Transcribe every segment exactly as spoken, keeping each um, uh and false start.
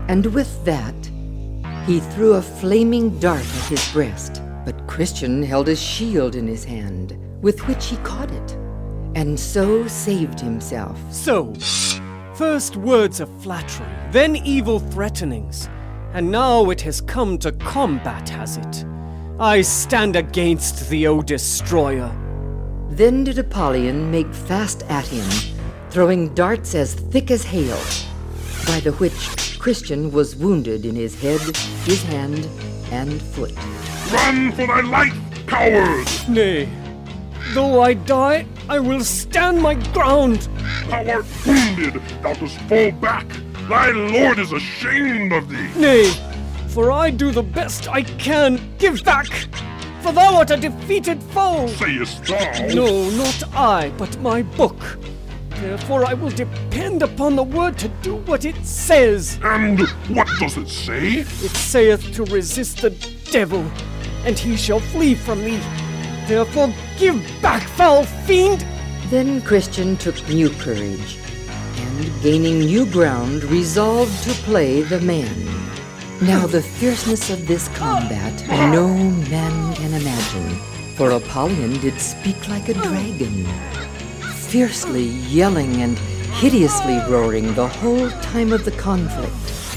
And with that, he threw a flaming dart at his breast. But Christian held a shield in his hand, with which he caught it, and so saved himself. So, first words of flattery, then evil threatenings, and now it has come to combat, has it? I stand against thee, O destroyer. Then did Apollyon make fast at him, throwing darts as thick as hail, by the which Christian was wounded in his head, his hand, and foot. Run for thy life, coward! Nay, though I die, I will stand my ground. Thou art wounded, thou dost fall back. Thy lord is ashamed of thee. Nay, for I do the best I can. Give back, for thou art a defeated foe. Sayest thou? No, not I, but my book. Therefore I will depend upon the word to do what it says. And what does it say? It saith to resist the devil, and he shall flee from thee. Therefore give back, foul fiend! Then Christian took new courage, and gaining new ground, resolved to play the man. Now the fierceness of this combat no man can imagine, for Apollyon did speak like a dragon, fiercely yelling and hideously roaring the whole time of the conflict.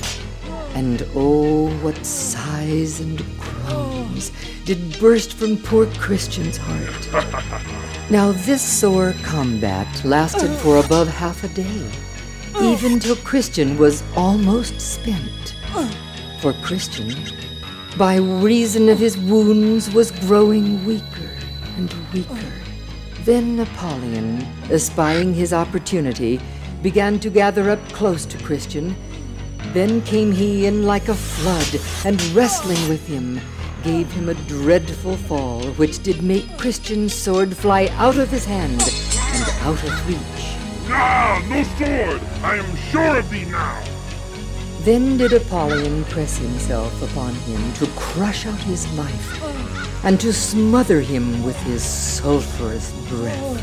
And oh, what sighs and groans did burst from poor Christian's heart. Now this sore combat lasted for above half a day, even till Christian was almost spent. For Christian, by reason of his wounds, was growing weaker and weaker. Then Apollyon, espying his opportunity, began to gather up close to Christian. Then came he in like a flood, and wrestling with him, gave him a dreadful fall, which did make Christian's sword fly out of his hand and out of reach. Ah, no sword! I am sure of thee now! Then did Apollyon press himself upon him to crush out his life, and to smother him with his sulphurous breath.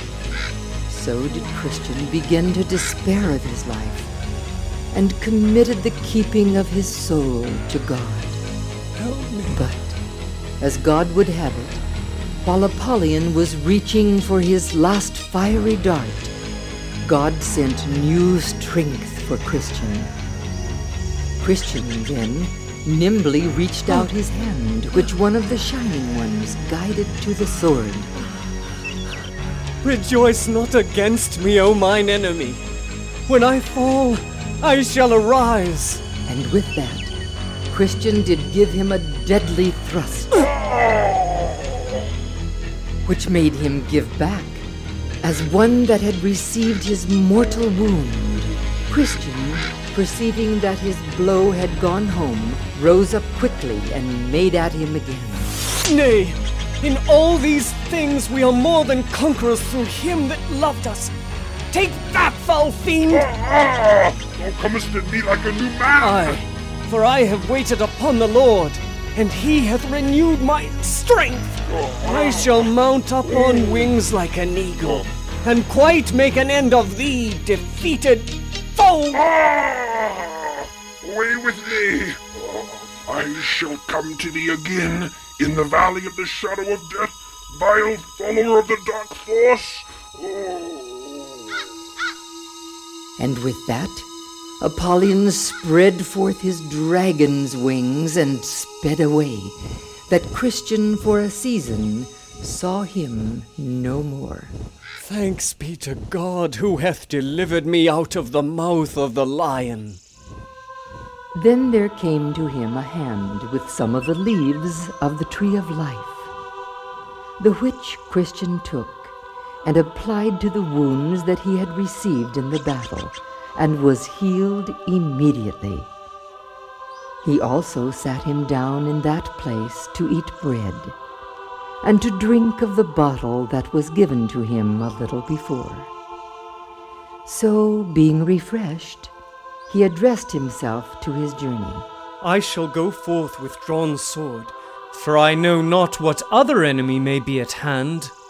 So did Christian begin to despair of his life, and committed the keeping of his soul to God. Help me. But, as God would have it, while Apollyon was reaching for his last fiery dart, God sent new strength for Christian. Christian then nimbly reached out his hand, which one of the shining ones guided to the sword. Rejoice not against me, O mine enemy. When I fall, I shall arise. And with that, Christian did give him a deadly thrust, which made him give back, as one that had received his mortal wound. Christian, perceiving that his blow had gone home, rose up quickly and made at him again. Nay, in all these things we are more than conquerors through him that loved us. Take that, foul fiend! Ah, thou comest at me like a new man! Aye, for I have waited upon the Lord, and he hath renewed my strength. I shall mount up on wings like an eagle, and quite make an end of thee, defeated foe! Ah, away with me! I shall come to thee again in the valley of the shadow of death, vile follower of the dark force. Oh. And with that, Apollyon spread forth his dragon's wings and sped away, that Christian for a season saw him no more. Thanks be to God, who hath delivered me out of the mouth of the lion. Then there came to him a hand with some of the leaves of the tree of life, the which Christian took, and applied to the wounds that he had received in the battle, and was healed immediately. He also sat him down in that place to eat bread, and to drink of the bottle that was given to him a little before. So, being refreshed, he addressed himself to his journey. I shall go forth with drawn sword, for I know not what other enemy may be at hand.